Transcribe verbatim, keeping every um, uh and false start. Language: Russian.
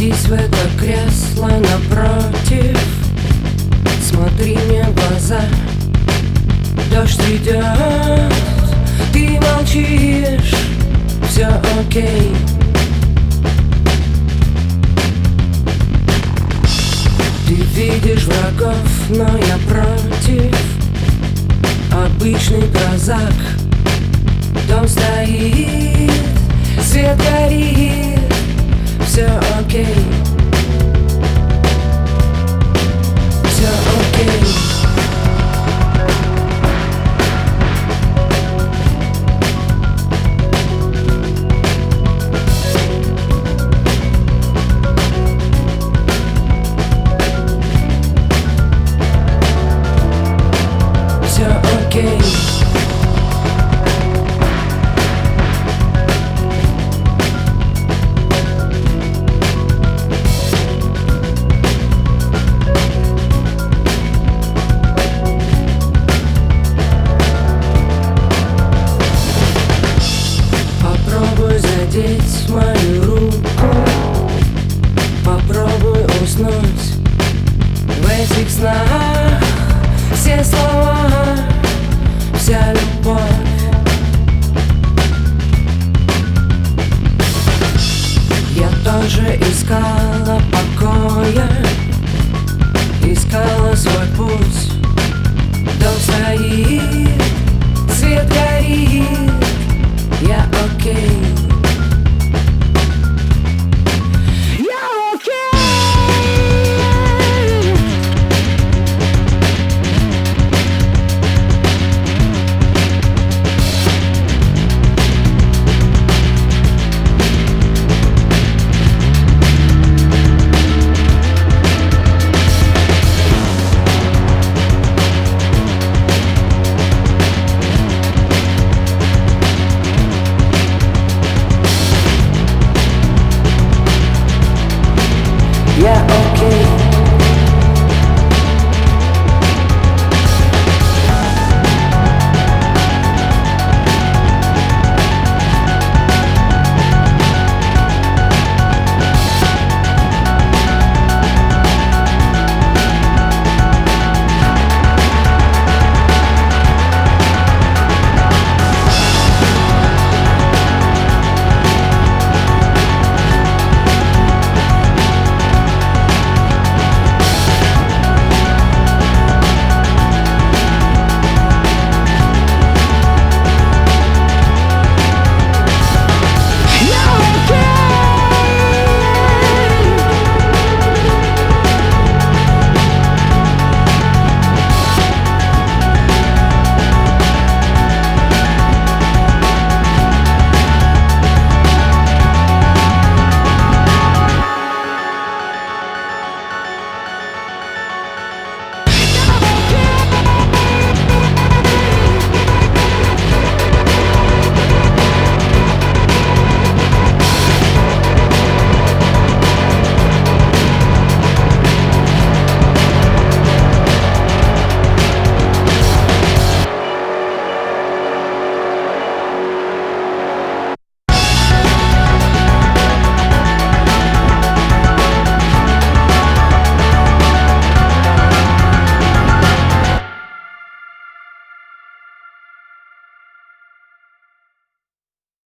Садись в это кресло напротив, смотри мне в глаза. Дождь идет, ты молчишь, все окей. Ты видишь врагов, но я против. Обычный прозак. Дом стоит, свет горит, все окей. Все окей. Все окей. Задеть мою руку, попробуй уснуть. В этих снах все слова, вся любовь. Я тоже искала покоя, искала свой путь.